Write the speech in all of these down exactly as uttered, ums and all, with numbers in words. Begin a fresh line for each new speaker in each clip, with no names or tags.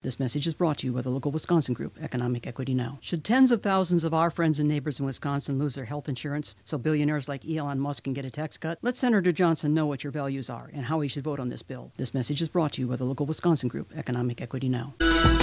This message is brought to you by the local Wisconsin group, Economic Equity Now. Should tens of thousands of our friends and neighbors in Wisconsin lose their health insurance so billionaires like Elon Musk can get a tax cut? Let Senator Johnson know what your values are and how he should vote on this bill. This message is brought to you by the local Wisconsin group, Economic Equity Now.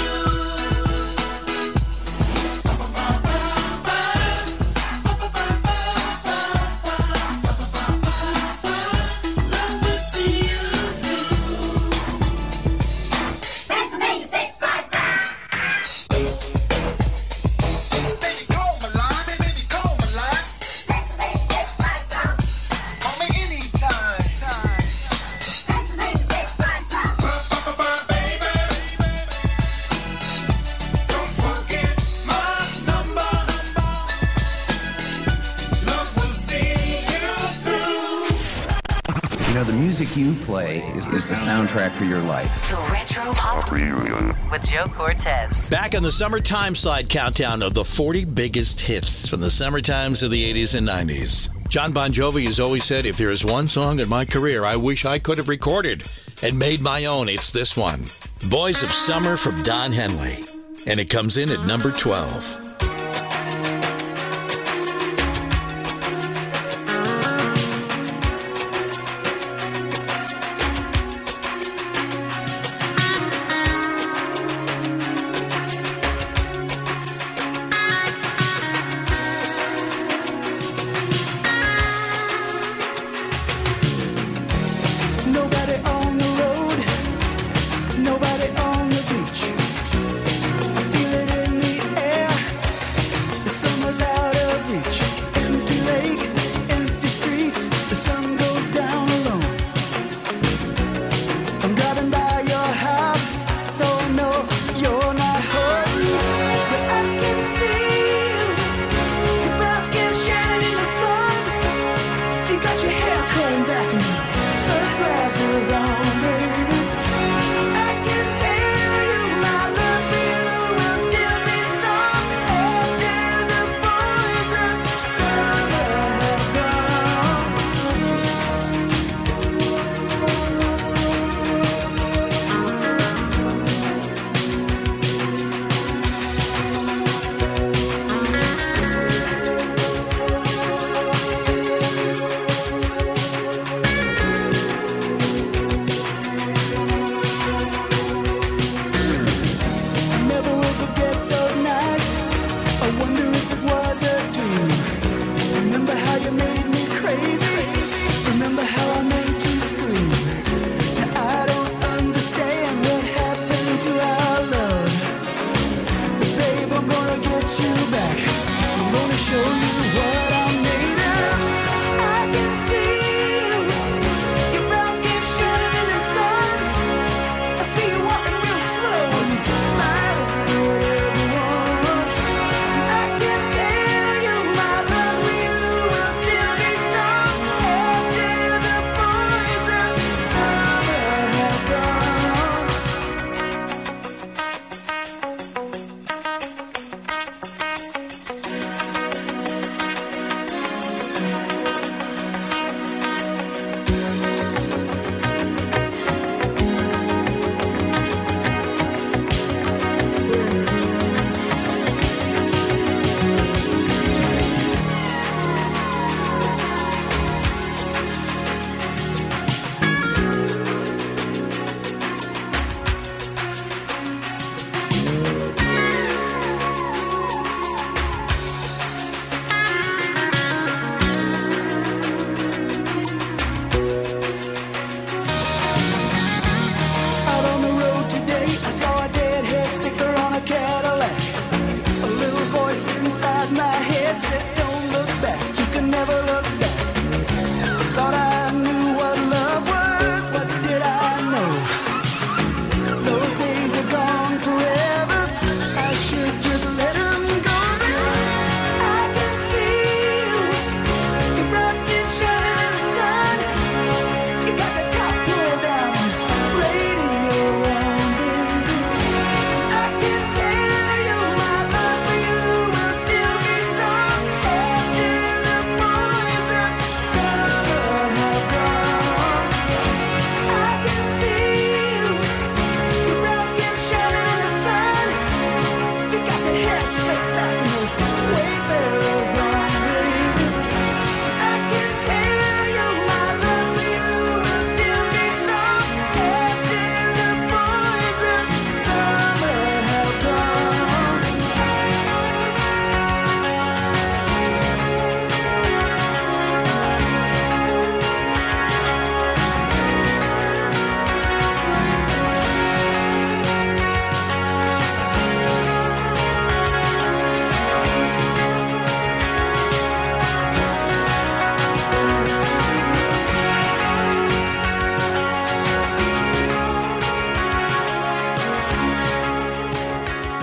You play is this the soundtrack for your life.
The Retro Pop Reunion with Joe Cortez.
Back on the Summertime Slide countdown of the forty biggest hits from the summer times of the eighties and nineties. John Bon Jovi has always said, if there is one song in my career I wish I could have recorded and made my own, it's this one. Boys of Summer from Don Henley. And it comes in at number twelve.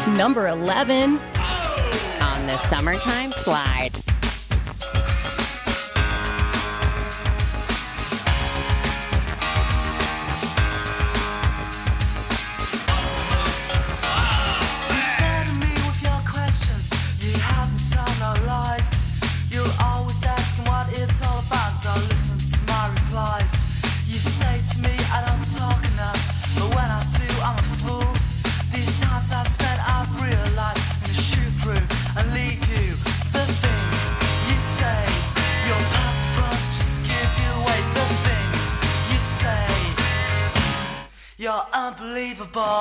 Number eleven.
On the Summertime Slide.
You're unbelievable.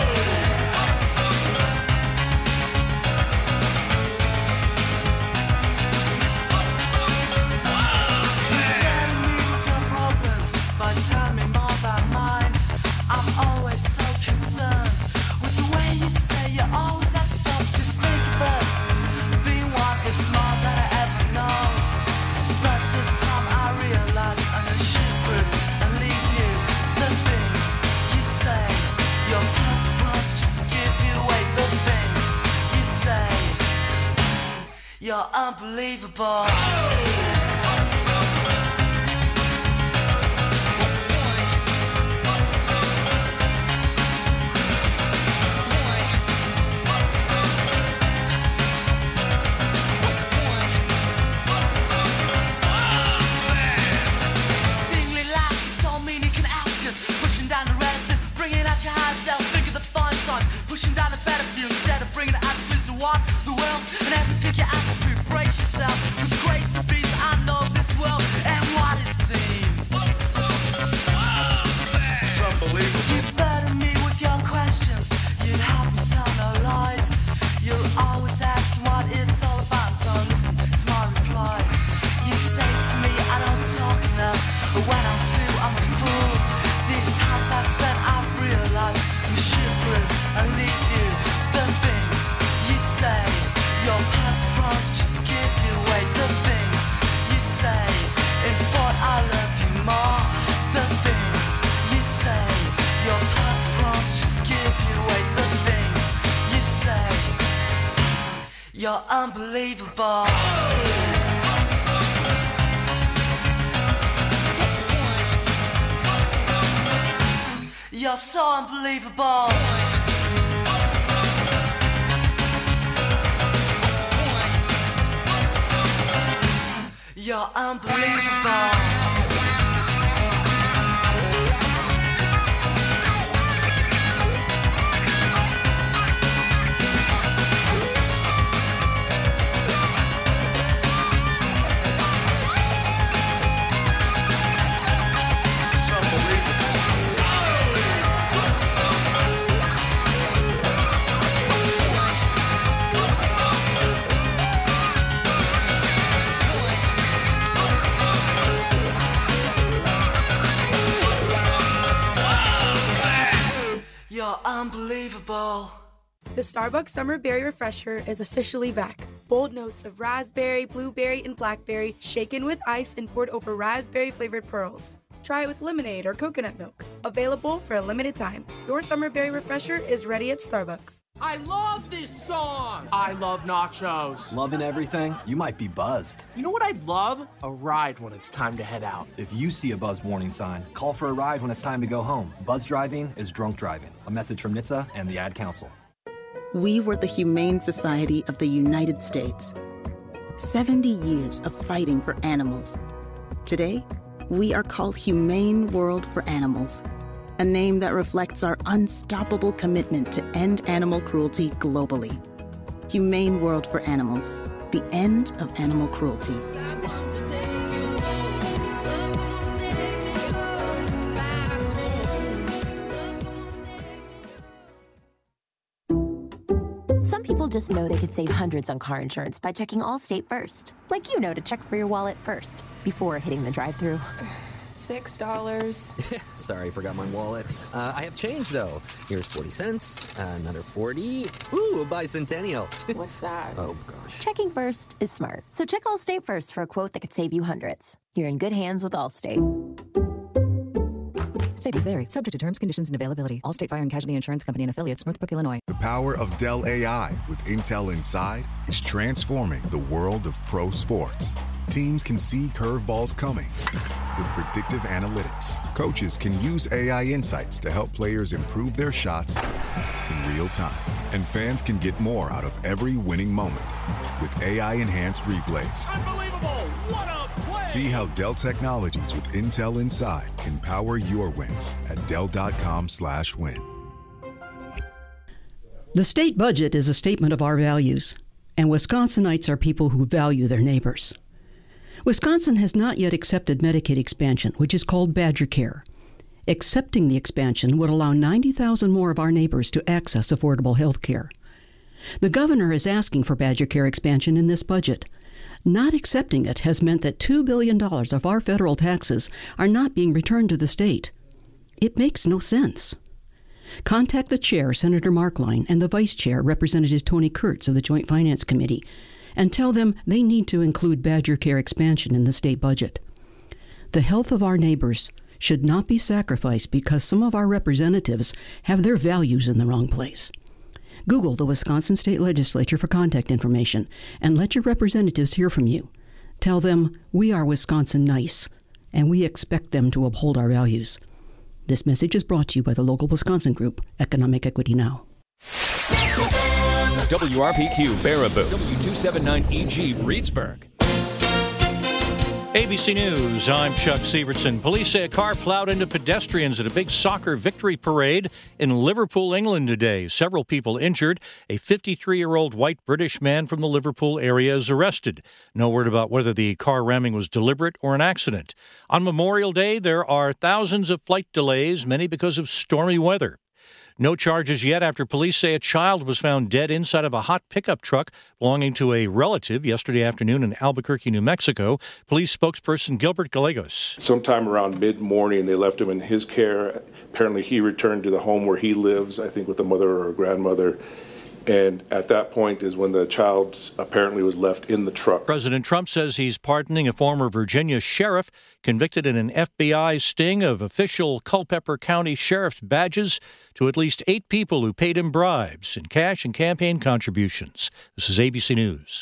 You're unbelievable. Singly laughs don't mean you can ask us. Pushing down the relative, bringing out your higher self. Think of the fun times, pushing down the better view instead of bringing it out to the what, the world, and everything you ask to brace yourself. With grace and peace, I know this world and what it seems. It's unbelievable. You burden me with your questions. You help me tell no lies. You're always asking what it's all about. Don't listen to my replies. You say to me I don't talk enough, but when I do, I'm a fool. These times I've spent, I've realized I'm shivering and leave you. The things you say, your purpose just give you away. The things you say, in thought I love you more. The things you say, your purpose just give you away. The things you say, you're unbelievable. You're so unbelievable. You're unbelievable. You're unbelievable.
The Starbucks Summer Berry Refresher is officially back. Bold notes of raspberry, blueberry, and blackberry shaken with ice and poured over raspberry-flavored pearls. Try it with lemonade or coconut milk. Available for a limited time. Your Summer Berry Refresher is ready at Starbucks.
I love this song! I love nachos.
Loving everything? You might be buzzed.
You know what I'd love? A ride when it's time to head out.
If you see a buzzed warning sign, call for a ride when it's time to go home. Buzz driving is drunk driving. A message from N H T S A and the Ad Council.
We were the Humane Society of the United States. seventy years of fighting for animals. Today, we are called Humane World for Animals, a name that reflects our unstoppable commitment to end animal cruelty globally. Humane World for Animals, the end of animal cruelty.
Some people just know they could save hundreds on car insurance by checking Allstate first. Like you know to check for your wallet first, before hitting the drive-thru.
Six dollars.
Sorry, forgot my wallet. Uh, I have change, though. Here's forty cents, uh, another forty. Ooh, a bicentennial.
What's that?
Oh, gosh.
Checking first is smart. So check Allstate first for a quote that could save you hundreds. You're in good hands with Allstate.
Savings vary, subject to terms, conditions, and availability. Allstate Fire and Casualty Insurance Company and Affiliates, Northbrook, Illinois.
The power of Dell A I with Intel Inside is transforming the world of pro sports. Teams can see curveballs coming with predictive analytics. Coaches can use A I insights to help players improve their shots in real time. And fans can get more out of every winning moment with A I-enhanced replays.
Unbelievable! What a play!
See how Dell Technologies with Intel Inside can power your wins at Dell.com slash win.
The state budget is a statement of our values, and Wisconsinites are people who value their neighbors. Wisconsin has not yet accepted Medicaid expansion, which is called Badger Care. Accepting the expansion would allow ninety thousand more of our neighbors to access affordable health care. The governor is asking for Badger Care expansion in this budget. Not accepting it has meant that two billion dollars of our federal taxes are not being returned to the state. It makes no sense. Contact the chair, Senator Markline, and the vice chair, Representative Tony Kurtz of the Joint Finance Committee, and tell them they need to include Badger Care expansion in the state budget. The health of our neighbors should not be sacrificed because some of our representatives have their values in the wrong place. Google the Wisconsin State Legislature for contact information and let your representatives hear from you. Tell them we are Wisconsin nice and we expect them to uphold our values. This message is brought to you by the local Wisconsin group, Economic Equity Now.
W R P Q Baraboo, W two seventy-nine E G Reedsburg.
A B C News, I'm Chuck Severson. Police say a car plowed into pedestrians at a big soccer victory parade in Liverpool, England today. Several people injured. A fifty-three-year-old white British man from the Liverpool area is arrested. No word about whether the car ramming was deliberate or an accident. On Memorial Day, there are thousands of flight delays, many because of stormy weather. No charges yet after police say a child was found dead inside of a hot pickup truck belonging to a relative yesterday afternoon in Albuquerque, New Mexico. Police spokesperson Gilbert Gallegos.
Sometime around mid-morning, they left him in his care. Apparently, he returned to the home where he lives, I think with a mother or a grandmother. And at that point is when the child apparently was left in the truck.
President Trump says he's pardoning a former Virginia sheriff convicted in an F B I sting of official Culpeper County Sheriff's badges to at least eight people who paid him bribes in cash and campaign contributions. This is A B C News.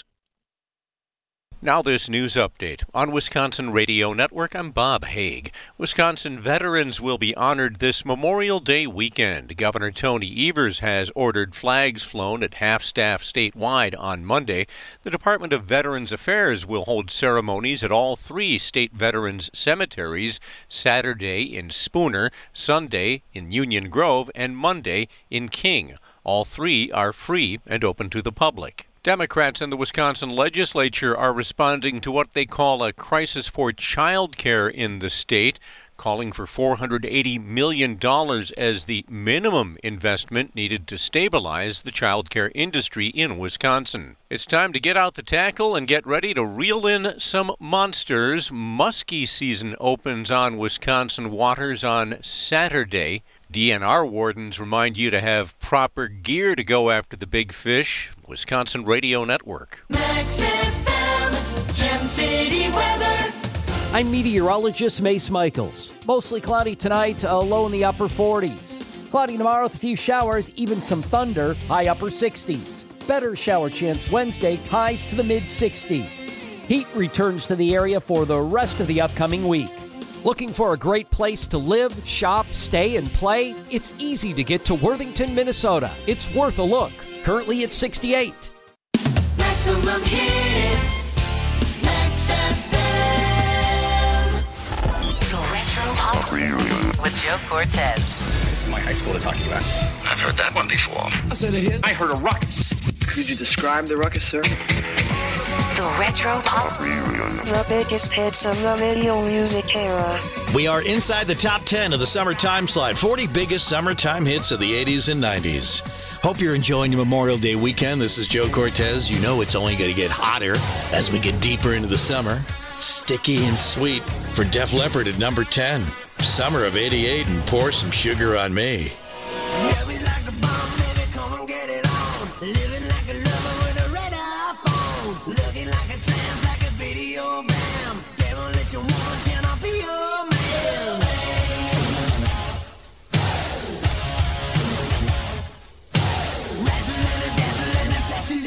Now this news update. On Wisconsin Radio Network, I'm Bob Haig. Wisconsin veterans will be honored this Memorial Day weekend. Governor Tony Evers has ordered flags flown at half-staff statewide on Monday. The Department of Veterans Affairs will hold ceremonies at all three state veterans cemeteries, Saturday in Spooner, Sunday in Union Grove, and Monday in King. All three are free and open to the public. Democrats in the Wisconsin legislature are responding to what they call a crisis for child care in the state, calling for four hundred eighty million dollars as the minimum investment needed to stabilize the child care industry in Wisconsin. It's time to get out the tackle and get ready to reel in some monsters. Muskie season opens on Wisconsin waters on Saturday. D N R wardens remind you to have proper gear to go after the big fish. Wisconsin Radio Network.
Max F M, Gem City weather.
I'm meteorologist Mace Michaels. Mostly cloudy tonight, a low in the upper forties. Cloudy tomorrow with a few showers, even some thunder, high upper sixties. Better shower chance Wednesday, highs to the mid-sixties. Heat returns to the area for the rest of the upcoming week. Looking for a great place to live, shop, stay, and play? It's easy to get to Worthington, Minnesota. It's worth a look. Currently at sixty-eight.
Maximum hits. Max F M.
The Retro Pop with Joe Cortez.
This is my high school they're talking about. I've heard that one before. I said a hit. I heard a ruckus. Could you describe the ruckus, sir?
The Retro Pop.
The biggest hits of the video music era.
We are inside the top ten of the Summertime Slide. forty biggest summertime hits of the eighties and nineties. Hope you're enjoying your Memorial Day weekend. This is Joe Cortez. You know it's only going to get hotter as we get deeper into the summer. Sticky and Sweet for Def Leppard at number ten. Summer of eighty-eight and Pour Some Sugar on Me.
Yeah, we like a bomb, baby, come and get it on. Living like a lover with a red iPhone. Looking like a tramp, like a video bam. Demolition woman, can I be your man?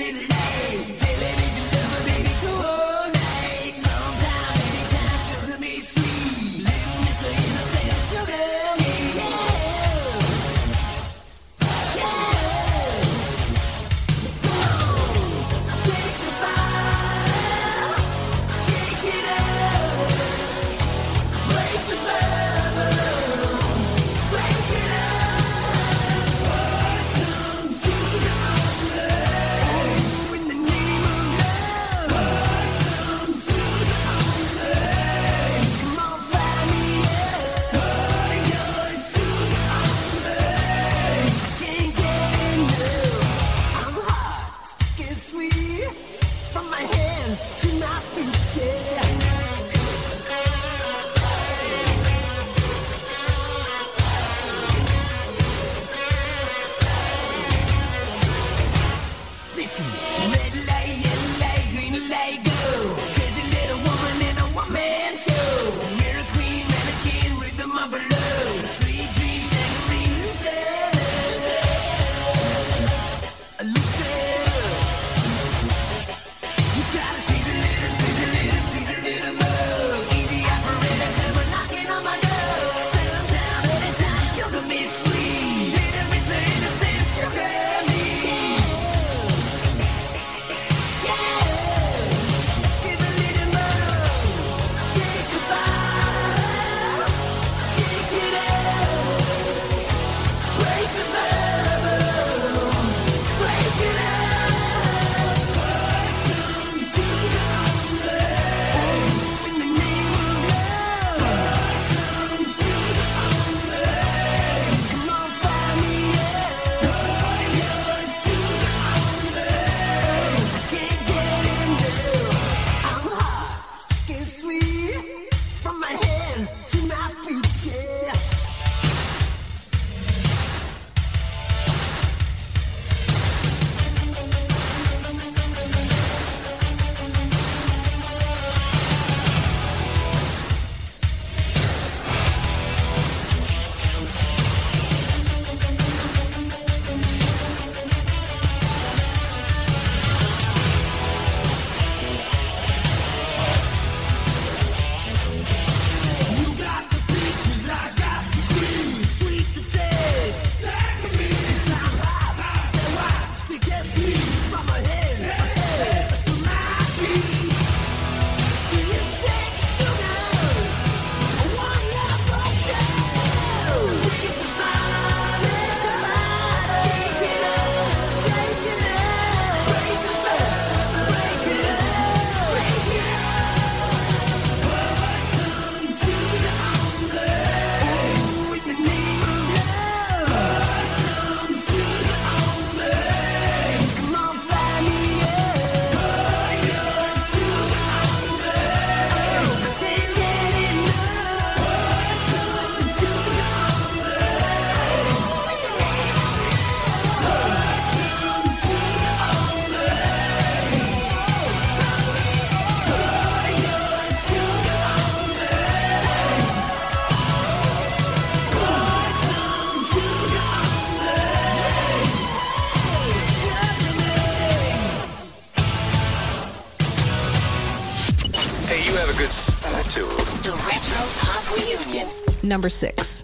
good attitude.
The Retro Pop Reunion.
Number six.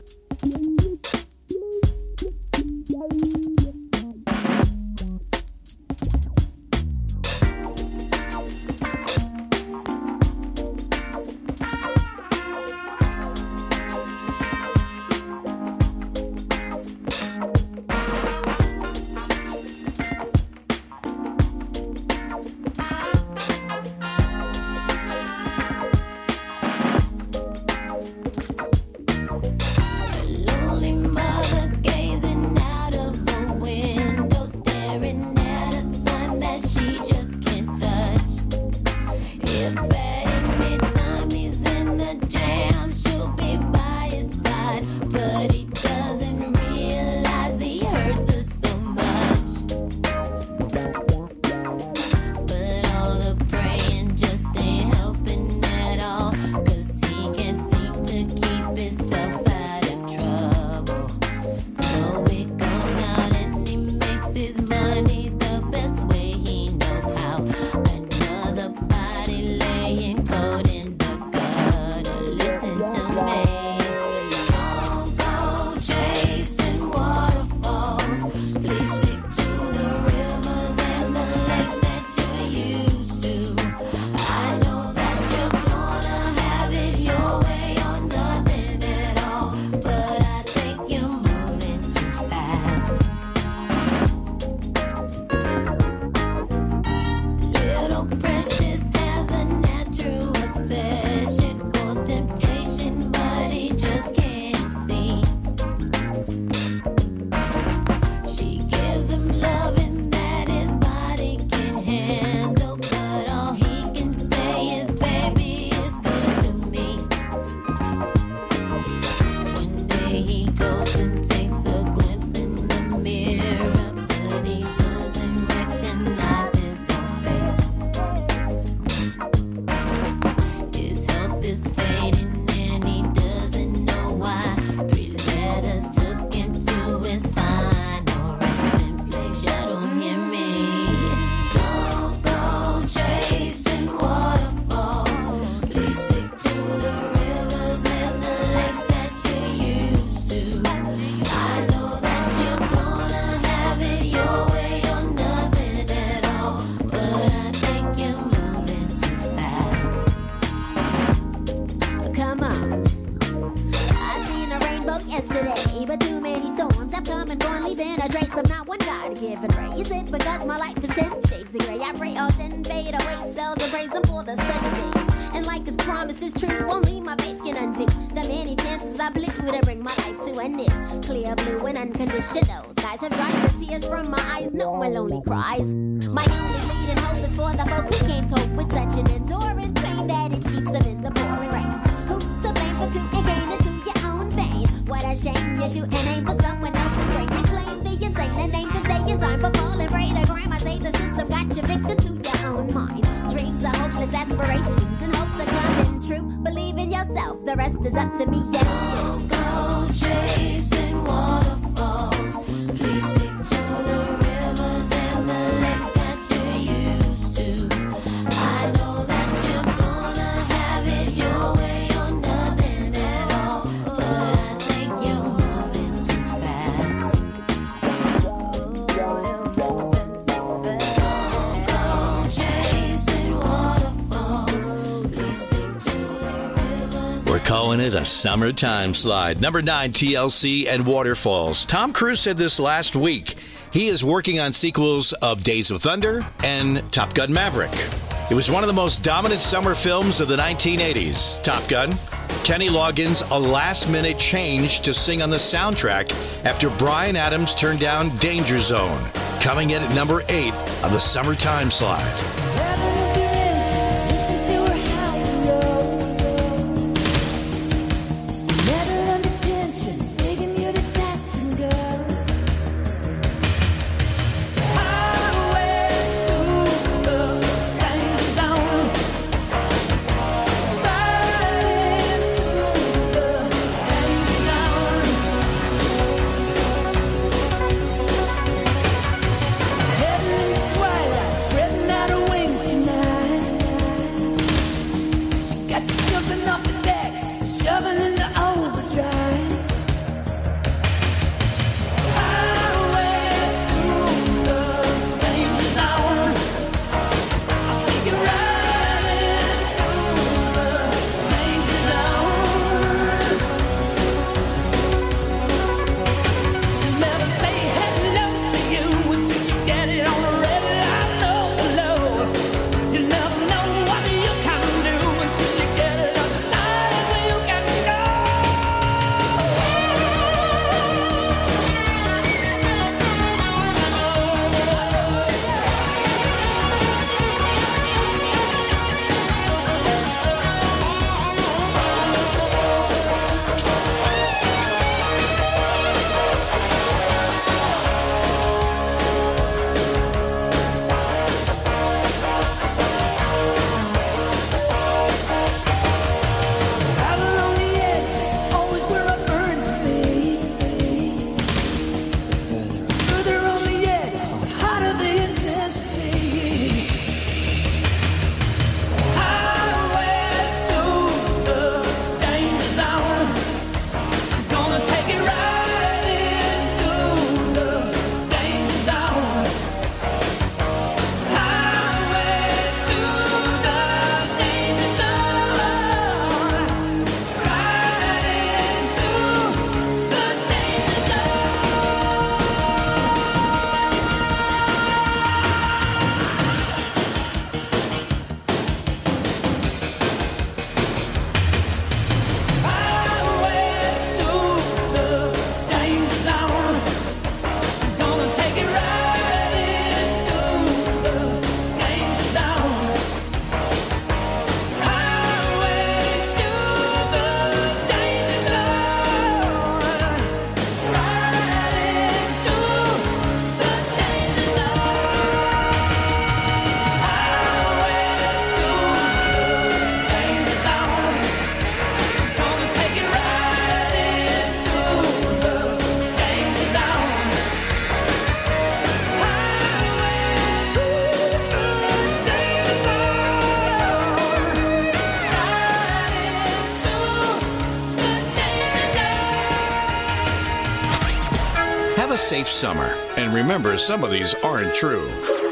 praise it because my life is ten shades of gray. I pray all ten fade away, seldom praise him for the sunny days. And like his promise is true, only my faith can undo the many chances I blew to bring my life to an end. Clear blue and unconditional skies have dried the tears from my eyes. No more lonely cries. My only leading hope is for the folk who can't cope with such an enduring pain that it keeps them in the pouring rain. Who's to blame for two and gain into your own vein? What a shame you shoot and aim for someone else's brain. You claim the insane and aim to stay in time for falling prey to crime. I say the system got you victim to your own mind. Dreams are hopeless aspirations and hopes are coming true. Believe in yourself, the rest is up to me. Yeah. Don't go chasing waterfalls. Please stick to the rivers and the lakes that you're used to. I know that you're gonna have it your way or nothing at all, but I think you're moving too fast. Oh, you're moving too fast. Don't go chasing waterfalls. Please stick to the rivers.
We're calling it a summertime slide. Number nine, T L C and Waterfalls. Tom Cruise said this last week. He is working on sequels of Days of Thunder and Top Gun Maverick. It was one of the most dominant summer films of the nineteen eighties. Top Gun. Kenny Loggins, a last-minute change to sing on the soundtrack after Bryan Adams turned down Danger Zone. Coming in at number eight on the summertime slide. A safe summer. And remember, some of these aren't true.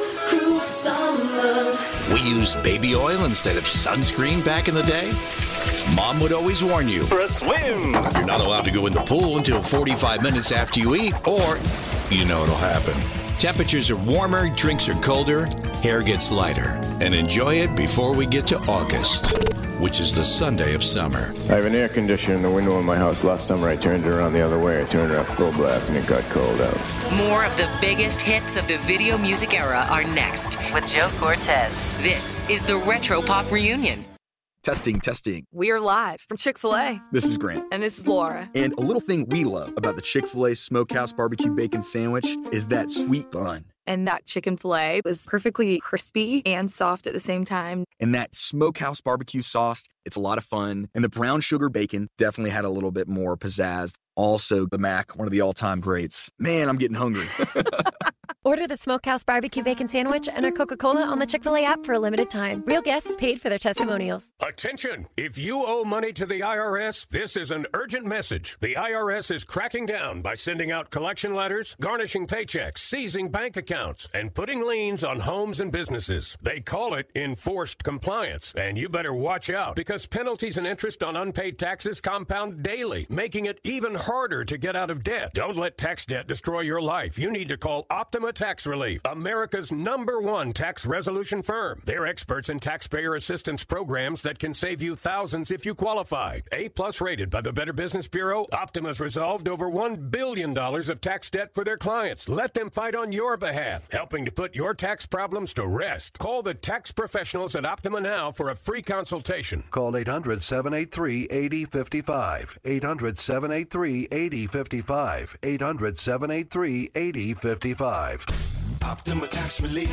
We used baby oil instead of sunscreen back in the day. Mom would always warn you. For a swim! You're not allowed to go in the pool until forty-five minutes after you eat, or you know it'll happen. Temperatures are warmer, drinks are colder, hair gets lighter. And enjoy it before we get to August, which is the Sunday of summer.
I have an air conditioner in the window in my house. Last summer I turned it around the other way. I turned it on full blast and it got cold out.
More of the biggest hits of the video music era are next with Joe Cortez. This is the Retro Pop Reunion.
Testing, testing.
We're live from Chick-fil-A.
This is Grant.
And this is Laura.
And a little thing we love about the Chick-fil-A Smokehouse Barbecue Bacon Sandwich is that sweet bun.
And that chicken filet was perfectly crispy and soft at the same time.
And that Smokehouse Barbecue sauce, it's a lot of fun. And the brown sugar bacon definitely had a little bit more pizzazz. Also, the Mac, one of the all-time greats. Man, I'm getting hungry.
Order the Smokehouse Barbecue Bacon Sandwich and a Coca-Cola on the Chick-fil-A app for a limited time. Real guests paid for their testimonials.
Attention! If you owe money to the I R S, this is an urgent message. The I R S is cracking down by sending out collection letters, garnishing paychecks, seizing bank accounts, and putting liens on homes and businesses. They call it enforced compliance. And you better watch out because penalties and interest on unpaid taxes compound daily, making it even harder to get out of debt. Don't let tax debt destroy your life. You need to call Optima Tax Relief, America's number one tax resolution firm. They're experts in taxpayer assistance programs that can save you thousands if you qualify. A-plus rated by the Better Business Bureau, Optima's resolved over one billion dollars of tax debt for their clients. Let them fight on your behalf, helping to put your tax problems to rest. Call the tax professionals at Optima now for a free consultation.
Call eight hundred, seven eight three, eight zero five five. eight hundred, seven eight three, eight zero five five. eight hundred, seven eight three, eight zero five five.
Optima Tax Relief.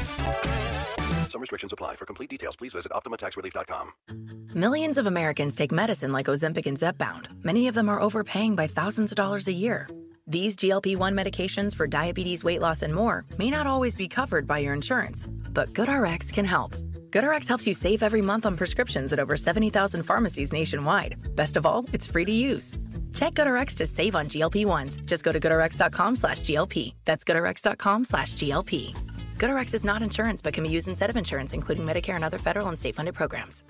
Some restrictions apply. For complete details, please visit optima tax relief dot com.
Millions of Americans take medicine like Ozempic and Zepbound. Many of them are overpaying by thousands of dollars a year. These G L P one medications for diabetes, weight loss, and more may not always be covered by your insurance, but GoodRx can help. GoodRx helps you save every month on prescriptions at over seventy thousand pharmacies nationwide. Best of all, it's free to use. Check GoodRx to save on G L P ones. Just go to goodrx.com slash GLP. That's goodrx.com slash GLP. GoodRx is not insurance but can be used instead of insurance, including Medicare and other federal and state-funded programs.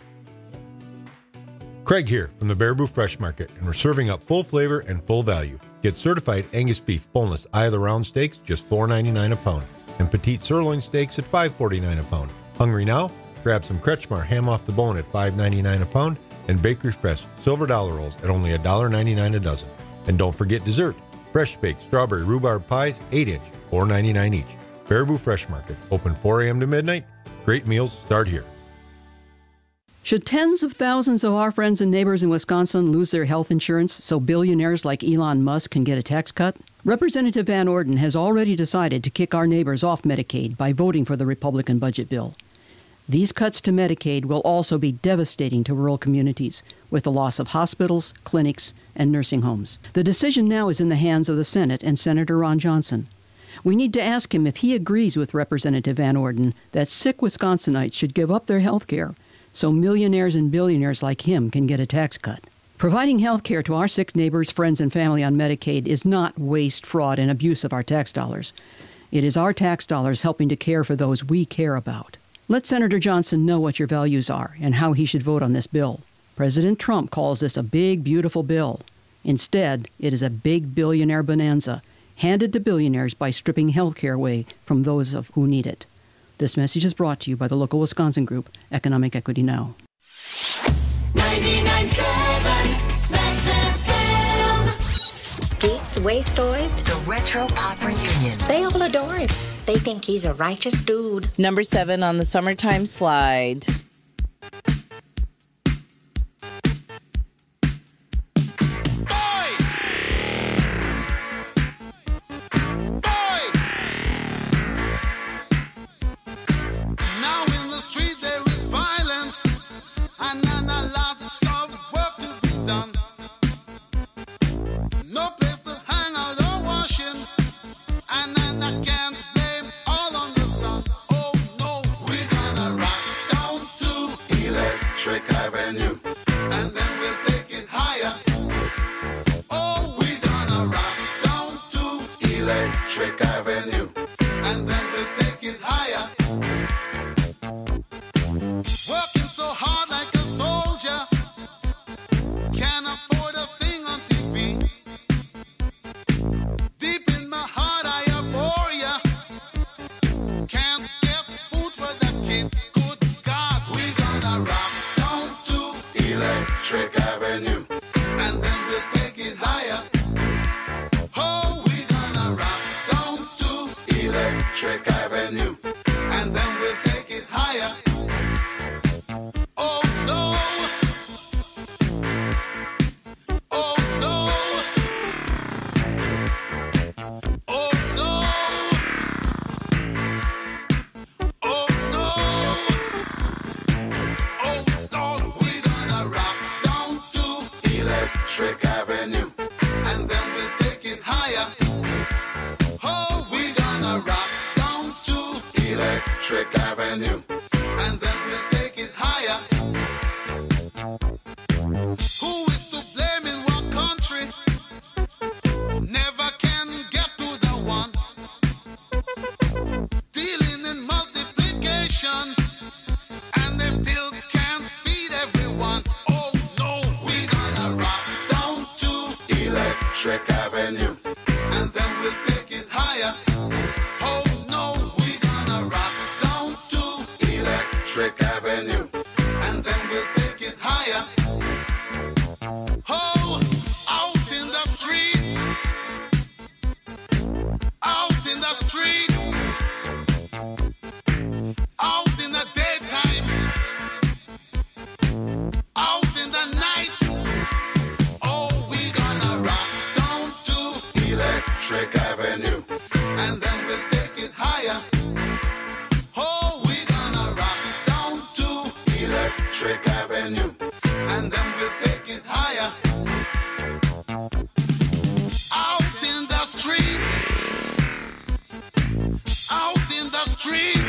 Craig here from the Baraboo Fresh Market, and we're serving up full flavor and full value. Get certified Angus beef boneless eye of the round steaks, just four ninety-nine a pound, and petite sirloin steaks at five forty-nine a pound. Hungry now? Grab some Kretschmar ham off the bone at five ninety-nine a pound, and Bakery Fresh silver dollar rolls at only one ninety-nine a dozen. And don't forget dessert. Fresh baked strawberry rhubarb pies, eight inch, four ninety-nine each. Baraboo Fresh Market, open four a.m. to midnight. Great meals start here.
Should tens of thousands of our friends and neighbors in Wisconsin lose their health insurance so billionaires like Elon Musk can get a tax cut? Representative Van Orden has already decided to kick our neighbors off Medicaid by voting for the Republican budget bill. These cuts to Medicaid will also be devastating to rural communities, with the loss of hospitals, clinics, and nursing homes. The decision now is in the hands of the Senate and Senator Ron Johnson. We need to ask him if he agrees with Representative Van Orden that sick Wisconsinites should give up their health care so millionaires and billionaires like him can get a tax cut. Providing health care to our sick neighbors, friends, and family on Medicaid is not waste, fraud, and abuse of our tax dollars. It is our tax dollars helping to care for those we care about. Let Senator Johnson know what your values are and how he should vote on this bill. President Trump calls this a big, beautiful bill. Instead, it is a big billionaire bonanza handed to billionaires by stripping health care away from those of who need it. This message is brought to you by the local Wisconsin group, Economic Equity Now.
ninety-nine point seven Max F M.
Geeks, wastoids,
The Retro Pop Reunion.
they all adore him. They think he's a righteous dude.
Number seven on the summertime slide.
Now in the street there is violence, and then a lot of work to be done. No place to hang out or washing, and then I can't blame all on the sun. Oh no, we're gonna rock down to Electric Avenue, and then we'll take it higher. Oh, we're gonna rock down to Electric Avenue, and then we'll take it higher. Working so hard like a soldier, can't afford a thing on T V. Deep in my heart I abhor ya,
Electric Avenue, and then we'll take it higher. Who is to blame in what country? Never can get to the one. Dealing in multiplication, and they still can't feed everyone. Oh no, we're gonna rock down to Electric Avenue, and then we'll take it higher. Oh no, we're gonna rock down to Electric Avenue, and then we'll take it higher. Oh, out in the street, out in the street, out in the daytime, out in the night. Oh, we gonna rock down to Electric Avenue, and then we'll take it higher. Oh, we gonna rock down to Electric Avenue, and then we'll take it higher. Out in the street, out in the street,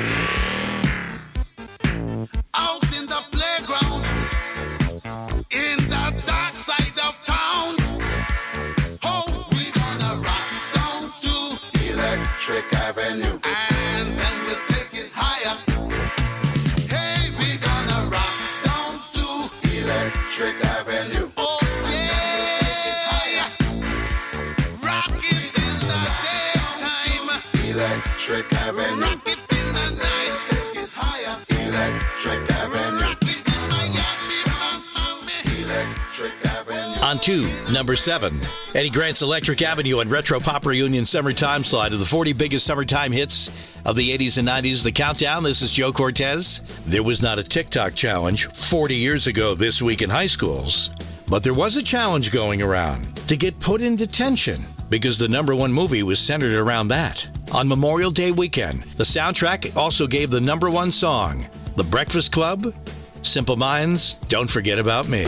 out in the playground, in the dark side of town. Oh, we gonna rock down to Electric Avenue, and then we'll take it higher. Hey, we gonna rock down to Electric Avenue. Oh yeah, rock it in the daytime, Electric Avenue. Rock it in the night, take it higher, Electric Avenue. Rock it in Miami, Miami, Electric Avenue.
On to number seven, Eddie Grant's Electric Avenue and Retro Pop Reunion Summertime Slide of the forty biggest summertime hits of the eighties and nineties. The countdown, this is Joe Cortez. There was not a TikTok challenge forty years ago this week in high schools, but there was a challenge going around to get put in detention because the number one movie was centered around that. On Memorial Day weekend, the soundtrack also gave the number one song, The Breakfast Club, Simple Minds, Don't Forget About Me.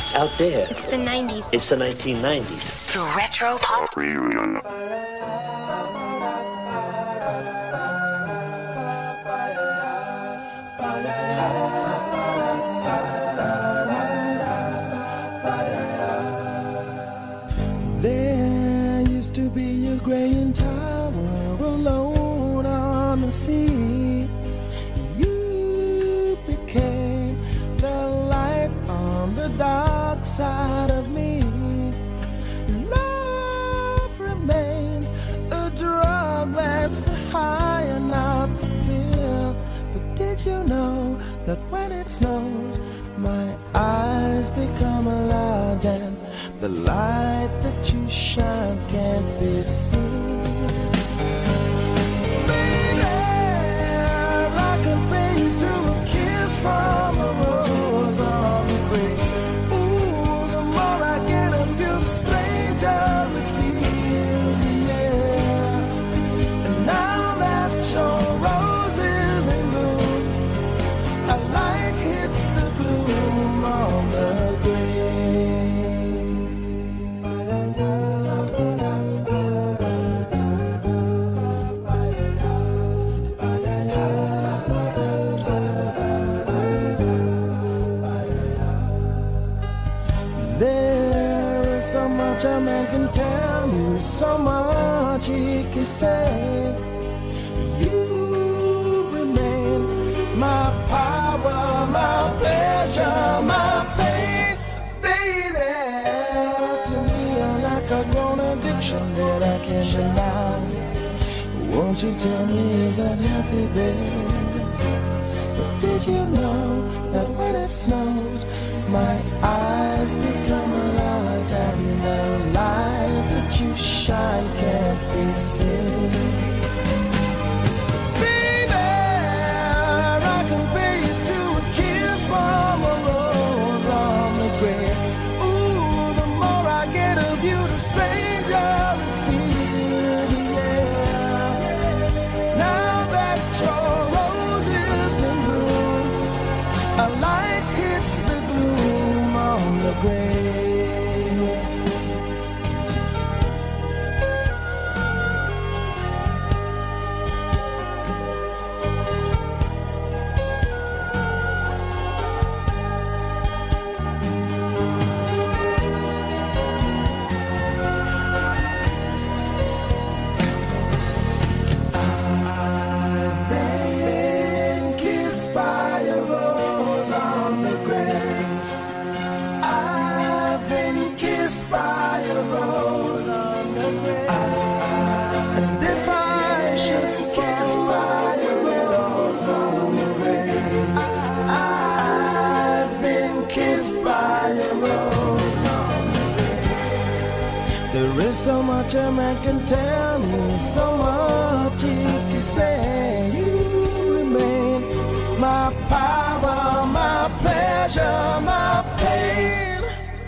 Out there.
It's the nineties.
It's the nineteen nineties.
The Retro Pop
Reunion.
There used to be a graying tower alone on the sea. You became the light on the dark side of me. Love remains a drug that's the high and not the pill. But did you know that when it snows, my eyes become large and the light that you shine can't be seen? Baby, I compare you to a kiss from a rose on the grave. Ooh, the more I get of you, the stranger it feels, yeah. And now that your rose is in bloom, a light hits the gloom on the grave. There is so much a man can tell me, so much he can say. You remain my power, my pleasure, my pain, baby. To me, you're like a grown addiction that I can't deny. Won't you tell me, is that healthy, baby? But did you know that when it snows, my eyes become large and the light that you shine can't be seen? Baby, I compare you to a kiss from a rose on the grave. Ooh, the more I get of you, the stranger it feels, yeah. Now that your rose is in bloom, a light hits the gloom on the grave. I've been kissed by a rose on the grave. I've been kissed by a rose on the grave. And if I should kiss by a rose on the grave, I've been kissed by a rose on the grave. There is so much a man can tell me, so much he can say. You remain my power, my pleasure, my pain.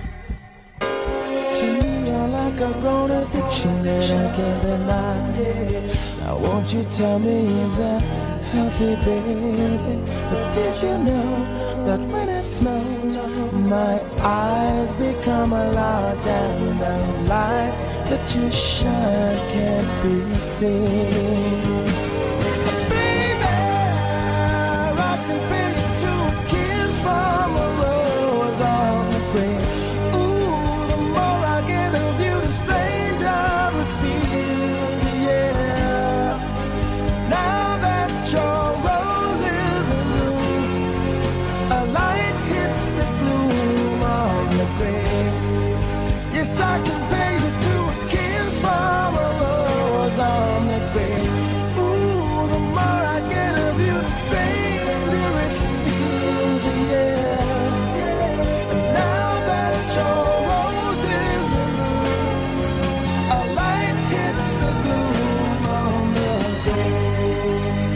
To me, you're like a grown addiction that I can't deny. Now won't you tell me, is that healthy, baby? But did you know that when it snows, my eyes become large and the light that you shine can't be seen? Baby, I compare you to a kiss from a rose on the grave. Ooh, the more I get of you, the stranger it feels, yeah. Now that your rose is in bloom, a light hits the gloom on the grave. Yes, I compare you to a kiss from a rose on the grave. Ooh, the more I get of you, the stranger it feels, yeah. And now that your rose is in bloom, a light hits the gloom on the grave.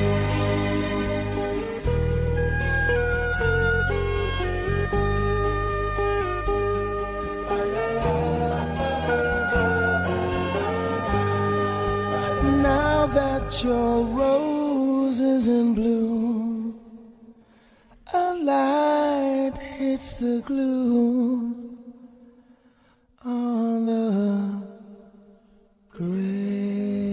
Now that your rose is in bloom, a light hits the gloom on the grave.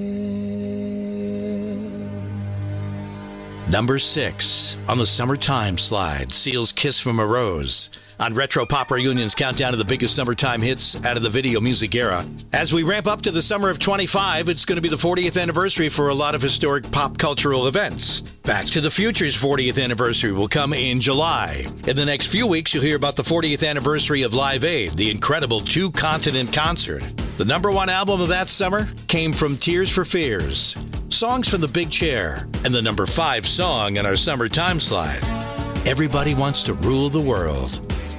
Number six on the Summertime Slide, Seal's Kiss from a Rose. On Retro Pop Reunion's countdown of the biggest summertime hits out of the video music era. As we ramp up to the summer of twenty-five, it's going to be the fortieth anniversary for a lot of historic pop cultural events. Back to the Future's fortieth anniversary will come in July. In the next few weeks, you'll hear about the fortieth anniversary of Live Aid, the incredible two-continent concert. The number one album of that summer came from Tears for Fears, Songs from the Big Chair, and the number five song on our Summertime Slide, Everybody Wants to Rule the World.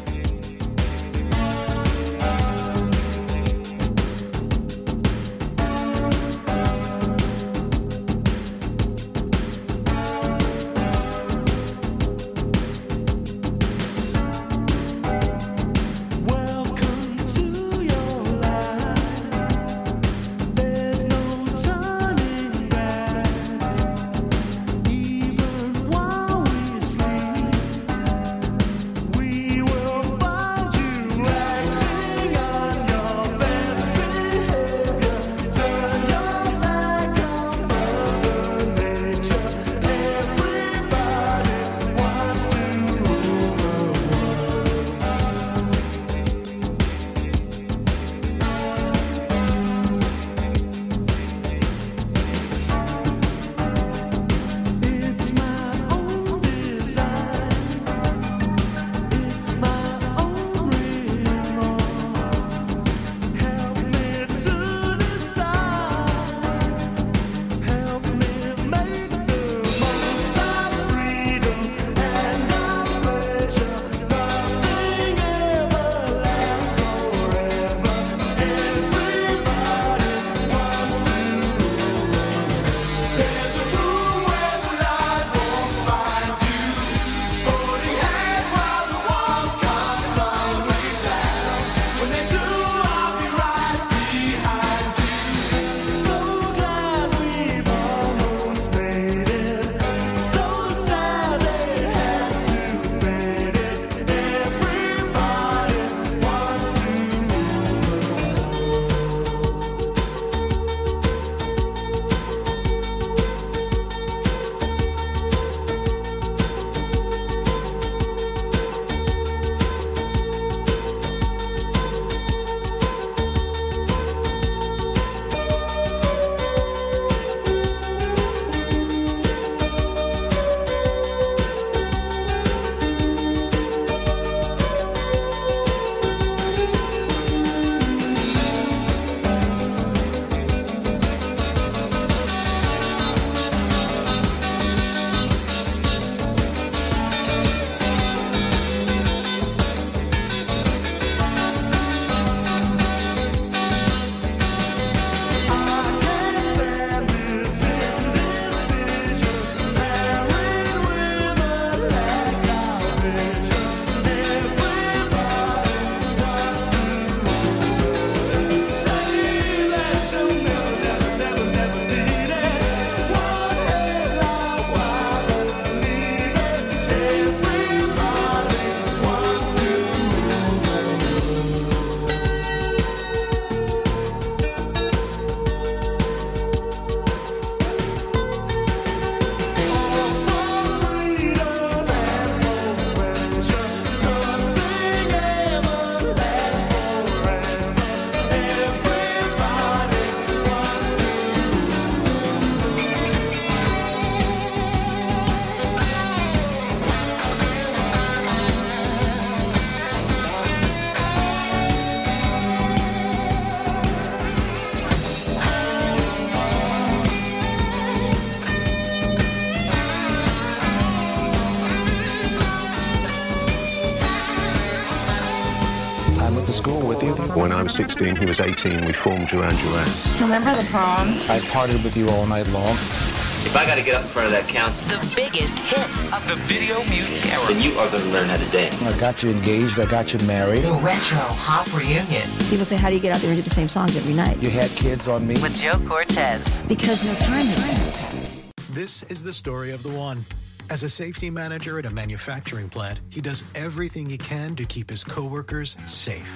When I was sixteen, he was eighteen. We formed Duran Duran.
Remember the prom?
I partied with you all night long.
If I got to get up in front of that council,
the biggest hits of the video music era,
then you are going to learn how to dance.
I got you engaged. I got you married.
The Retro Pop Reunion.
People say, how do you get out there and do the same songs every night?
You had kids on me.
With Joe Cortez.
Because no time has passed.
This is the story of the one. As a safety manager at a manufacturing plant, he does everything he can to keep his coworkers safe.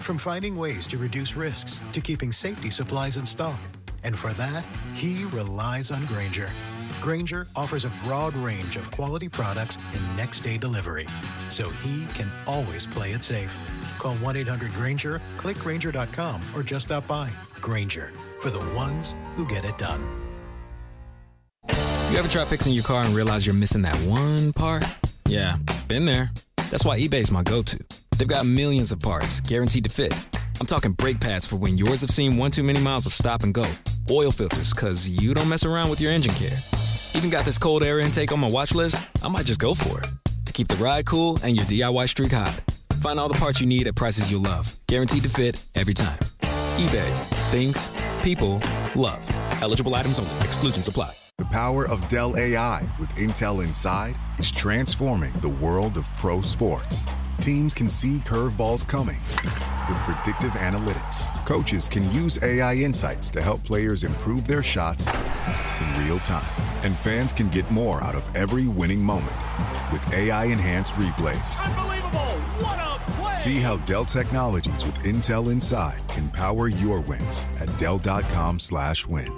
From finding ways to reduce risks to keeping safety supplies in stock. And for that, he relies on Grainger. Grainger offers a broad range of quality products and next-day delivery, so he can always play it safe. Call one eight hundred Grainger, click Grainger dot com, or just stop by. Grainger, for the ones who get it done.
You ever try fixing your car and realize you're missing that one part? Yeah, been there. That's why eBay's my go-to. They've got millions of parts, guaranteed to fit. I'm talking brake pads for when yours have seen one too many miles of stop and go. Oil filters, because you don't mess around with your engine care. Even got this cold air intake on my watch list. I might just go for it. To keep the ride cool and your D I Y streak hot. Find all the parts you need at prices you'll love. Guaranteed to fit every time. eBay. Things. People. Love. Eligible items only. Exclusions apply.
The power of Dell A I with Intel Inside is transforming the world of pro sports. Teams can see curveballs coming with predictive analytics. Coaches can use A I insights to help players improve their shots in real time. And fans can get more out of every winning moment with A I-enhanced replays.
Unbelievable! What a play!
See how Dell Technologies with Intel Inside can power your wins at Dell.com slash win.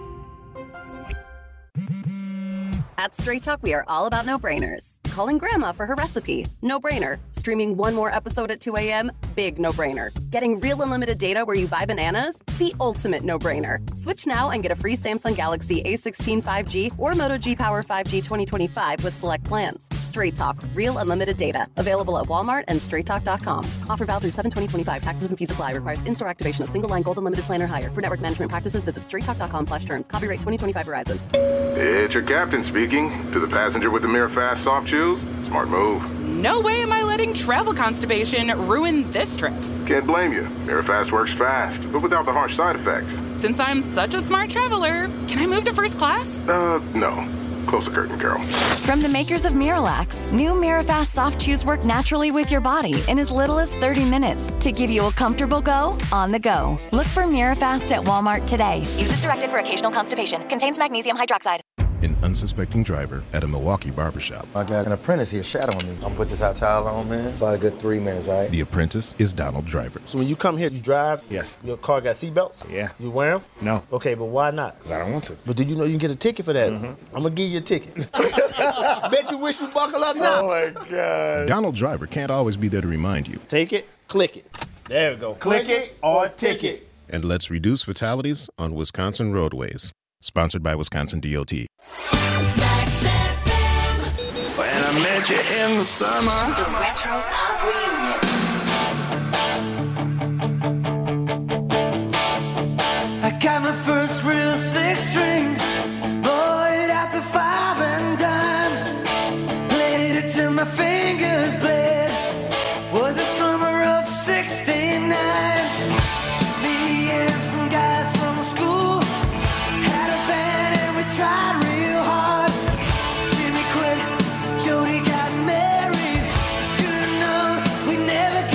At Straight Talk, we are all about no-brainers. Calling grandma for her recipe, no-brainer. Streaming one more episode at two a.m., big no-brainer. Getting real unlimited data where you buy bananas, the ultimate no-brainer. Switch now and get a free Samsung Galaxy A sixteen five G or Moto G Power five G twenty twenty-five with select plans. Straight Talk, real unlimited data. Available at Walmart and straight talk dot com. Offer valid through seven twenty twenty-five. Taxes and fees apply. Requires in-store activation of single-line gold unlimited plan or higher. For network management practices, visit straight talk dot com slash terms. Copyright twenty twenty-five Verizon.
It's your captain speaking. To the passenger with the MiraFast soft chews, smart move.
No way am I letting travel constipation ruin this trip.
Can't blame you. MiraFast works fast, but without the harsh side effects.
Since I'm such a smart traveler, can I move to first class?
Uh, no. Close the curtain, Carol.
From the makers of Miralax, new MiraFast soft chews work naturally with your body in as little as thirty minutes to give you a comfortable go on the go. Look for Mirafast at Walmart today. Use as directed for occasional constipation. Contains magnesium hydroxide.
An unsuspecting driver at a Milwaukee barbershop.
I got an apprentice here shadowing me. I'm gonna put this hot towel on, man. About a good three minutes, all right?
The apprentice is Donald Driver.
So when you come here, you drive?
Yes.
Your car got seatbelts?
Yeah.
You wear them?
No.
Okay, but why not?
I don't want to.
But do you know you can get a ticket for that? Mm-hmm. I'm gonna give you a ticket. Bet you wish you buckle up now.
Oh my God.
Donald Driver can't always be there to remind you.
Take it, click it. There we go. Click, click it or ticket.
And let's reduce fatalities on Wisconsin roadways. Sponsored by Wisconsin D O T.
When I met you in the summer.
The Retro Pop Reunion. I got my first real six string, bought it at the five and dime, played it till my fingers bled. Was the summer of sixty-nine. Me and some guys from school had a band and we tried real hard. Jimmy quit, Jody got married. Should've known we never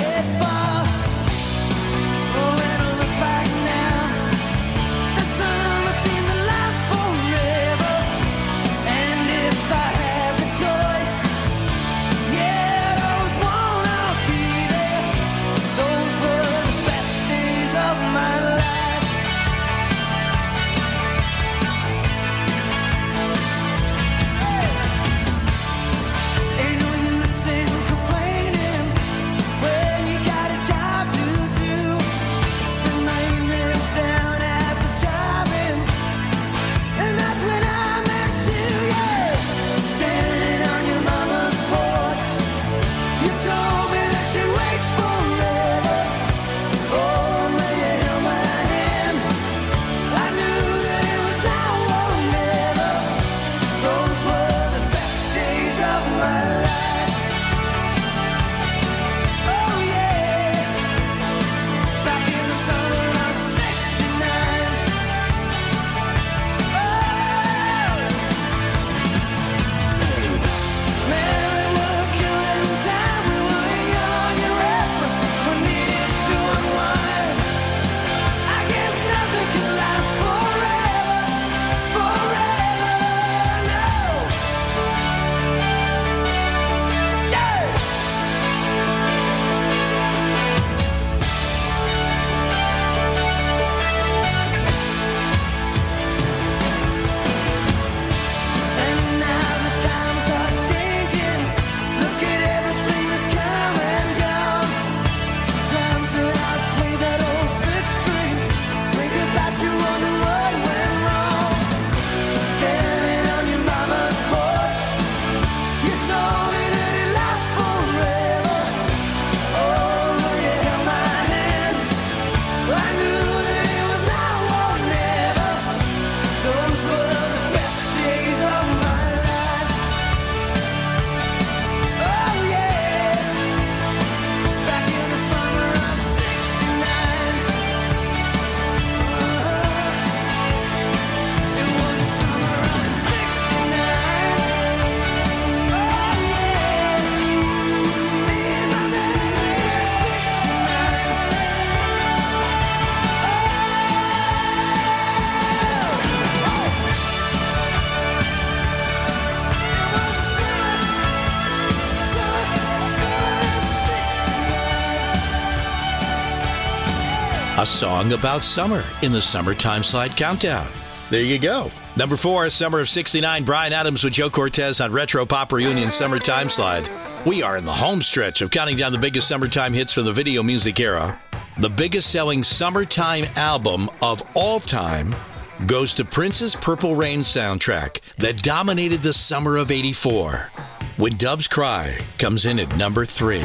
a song about summer in the Summertime Slide Countdown. There you go. Number four, Summer of sixty-nine, Bryan Adams with Joe Cortez on Retro Pop Reunion Summertime Slide. We are in the home stretch of counting down the biggest summertime hits from the video music era. The biggest selling summertime album of all time goes to Prince's Purple Rain soundtrack that dominated the summer of eighty-four. When Doves Cry comes in at number three.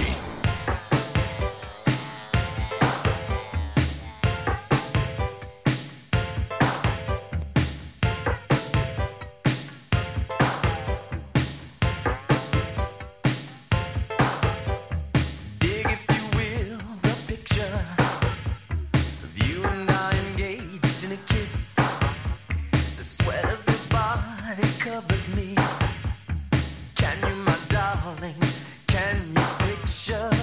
Can you, my darling, can you picture